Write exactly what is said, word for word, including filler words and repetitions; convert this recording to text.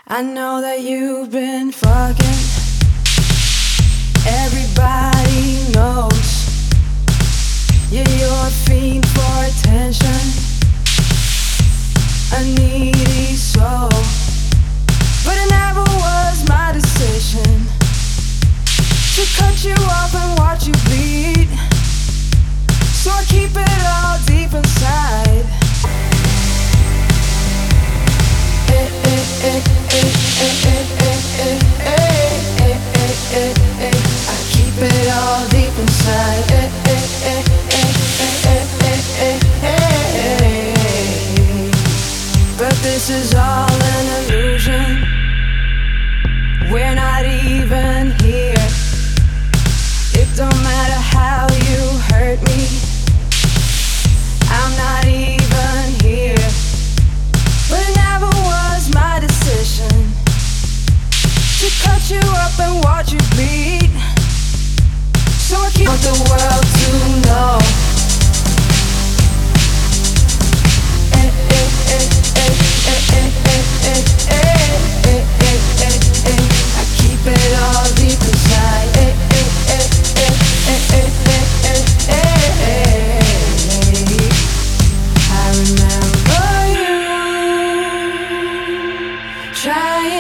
I know that you've been fucking. Everybody knows you're your fiend for attention, a needy soul. But it never was my decision to cut you off and watch you bleed. So I keep it all deep inside. Eh, eh, eh, eh, eh, eh, eh, eh, eh, eh, eh. I keep it all deep inside. Eh, eh, eh, eh, eh, eh, eh, eh, eh. But this is all an illusion. We're not even here. It don't matter how you hurt me, I'm not even here. But it never was my decision to cut you up and watch you bleed. So I keep the world to know. Eh, eh, eh, eh, eh, eh, eh, eh, eh, eh, eh, eh. I keep it all deep inside. Eh, eh, eh, eh, eh, eh, eh, eh, eh. I remember you trying